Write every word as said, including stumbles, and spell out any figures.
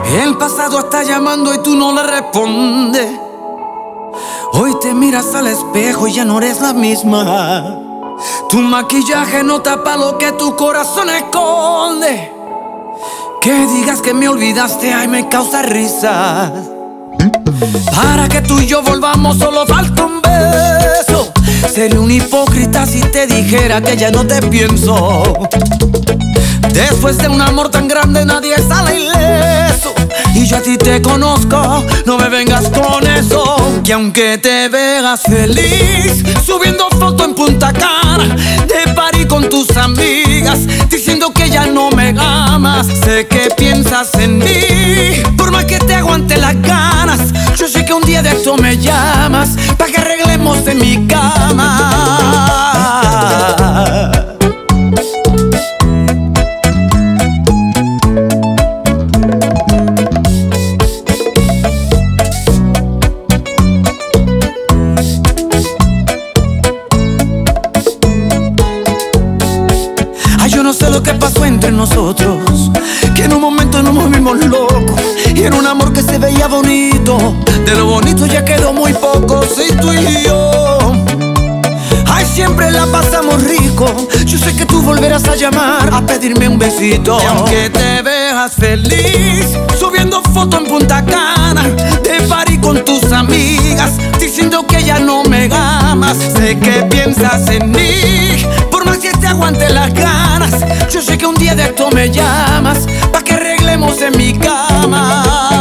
El pasado está llamando y tú no le respondes. Hoy te miras al espejo y ya no eres la misma. Tu maquillaje no tapa lo que tu corazón esconde. Que digas que me olvidaste, ay, me causa risa. Para que tú y yo volvamos solo falta un beso. Sería un hipócrita si te dijera que ya no te pienso. Después de un amor tan grande nadie sale ileso. Y yo a ti te conozco, no me vengas con eso. Que aunque te veas feliz subiendo foto en Punta Cana, de party con tus amigas, diciendo que ya no me amas, sé que piensas en mí. Por más que te aguante las ganas, yo sé que un día de esto me llamas pa' que arreglemos en mi cama. Yo no sé lo que pasó entre nosotros, que en un momento nos movimos locos. Y en un amor que se veía bonito, de lo bonito ya quedó muy poco. Si tú y yo, ay, siempre la pasamos rico. Yo sé que tú volverás a llamar a pedirme un besito. Y aunque te veas feliz subiendo foto en Punta Cana, de party con tus amigas, diciendo que ya no me amas, sé que piensas en mí. Por más que te aguante las ganas, yo sé que un día de esto me llamas pa' que arreglemos en mi cama.